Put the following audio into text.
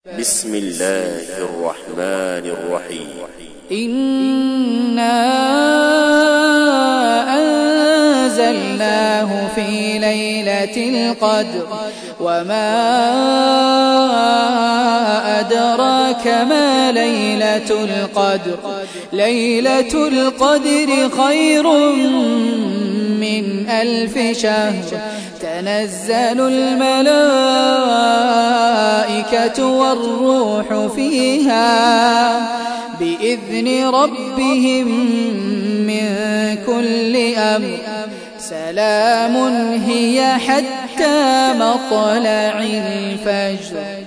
بسم الله الرحمن الرحيم. إنا أنزلناه في ليلة القدر وما أدراك ما ليلة القدر. ليلة القدر خير من 1000 شهر. تنزل الملائكة والروح فيها بإذن ربهم من كل أمر. سلام هي حتى مطلع الفجر.